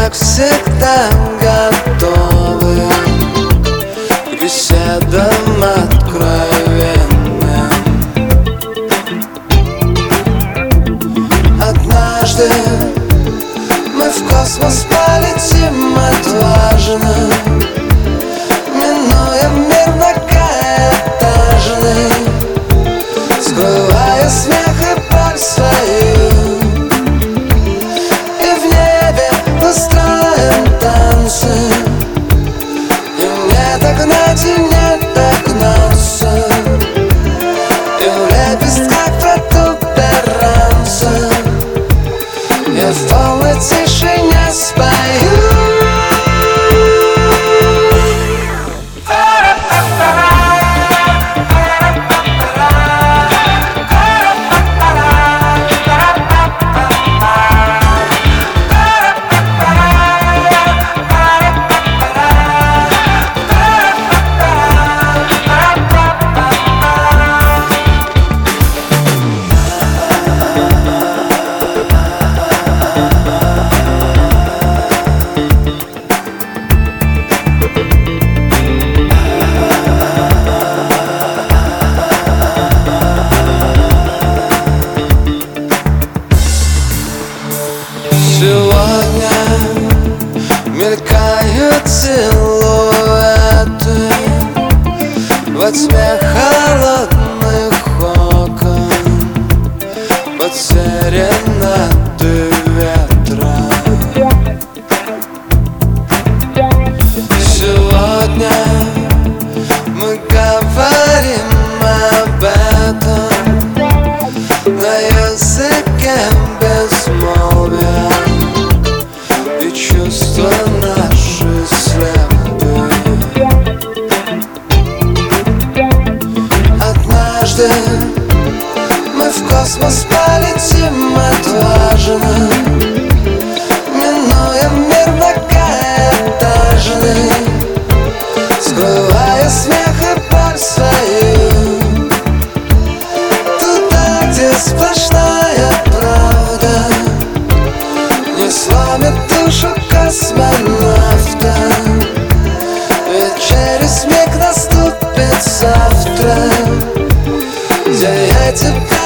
как всегда, готовы к беседам откровенным. Однажды мы в космос полетим отважно, минуя мир многоэтажный, скрывая смех и боль свою. И в небе устроим танцы, и мне догнать и не догнаться, и в лепестках протуберанца я в полной тишине спою. Сегодня мелькают силуэты во тьме холодных окон, под серенады ветра. Сегодня мы говорим об этом на языке безмолвия, и чувства наши слепы. Однажды мы в космос полетим отважно, минуя мир многоэтажный, скрывая смех и боль свою. Туда, где сплошная правда не сломит душу космонавта, ведь через миг наступит завтра, где я тебя